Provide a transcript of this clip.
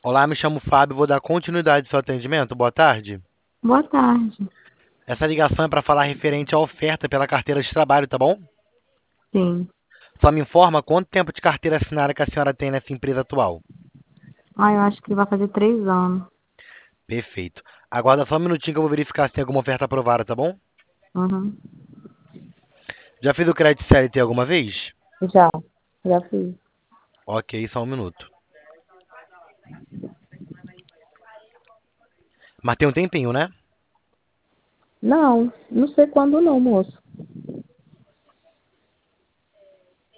Olá, me chamo Fábio, vou dar continuidade ao seu atendimento. Boa tarde. Boa tarde. Essa ligação é para falar referente à oferta pela carteira de trabalho, tá bom? Sim. Só me informa quanto tempo de carteira assinada que a senhora tem nessa empresa atual. Eu acho que vai fazer 3 anos. Perfeito. Aguarda só um minutinho que eu vou verificar se tem alguma oferta aprovada, tá bom? Uhum. Já fez o crédito CLT alguma vez? Já, já fiz. Ok, só um minuto. Mas tem um tempinho, né? Não, não sei quando não, moço.